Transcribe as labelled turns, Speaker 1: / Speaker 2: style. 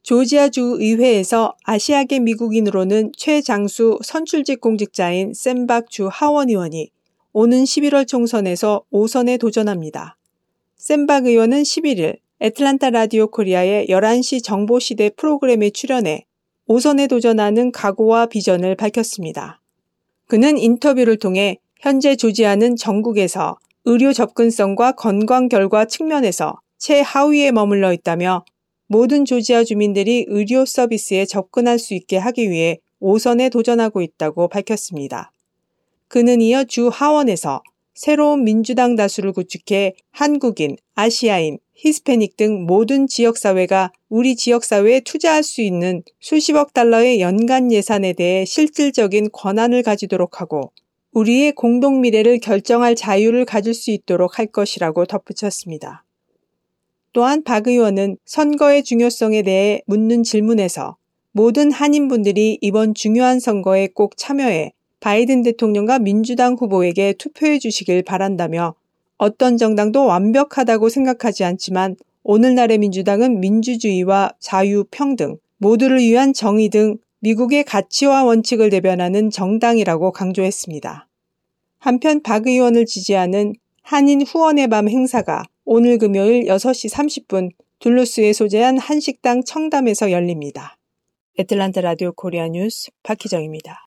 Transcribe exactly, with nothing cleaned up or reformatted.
Speaker 1: 조지아주 의회에서 아시아계 미국인으로는 최장수 선출직 공직자인 샘박 주 하원 의원이 오는 십일월 총선에서 오 선에 도전합니다. 샘박 의원은 십일일 애틀랜타 라디오 코리아의 열한 시 정보시대 프로그램에 출연해 오 선에 도전하는 각오와 비전을 밝혔습니다. 그는 인터뷰를 통해 현재 조지아는 전국에서 의료 접근성과 건강 결과 측면에서 최하위에 머물러 있다며 모든 조지아 주민들이 의료 서비스에 접근할 수 있게 하기 위해 오 선에 도전하고 있다고 밝혔습니다. 그는 이어 주 하원에서 새로운 민주당 다수를 구축해 한국인, 아시아인, 히스패닉 등 모든 지역사회가 우리 지역사회에 투자할 수 있는 수십억 달러의 연간 예산에 대해 실질적인 권한을 가지도록 하고 우리의 공동 미래를 결정할 자유를 가질 수 있도록 할 것이라고 덧붙였습니다. 또한 박 의원은 선거의 중요성에 대해 묻는 질문에서 모든 한인분들이 이번 중요한 선거에 꼭 참여해 바이든 대통령과 민주당 후보에게 투표해 주시길 바란다며 어떤 정당도 완벽하다고 생각하지 않지만 오늘날의 민주당은 민주주의와 자유, 평등, 모두를 위한 정의 등 미국의 가치와 원칙을 대변하는 정당이라고 강조했습니다. 한편 박 의원을 지지하는 한인 후원의 밤 행사가 오늘 금요일 여섯 시 삼십 분 둘루스에 소재한 한식당 청담에서 열립니다. 애틀랜타 라디오 코리아 뉴스 박희정입니다.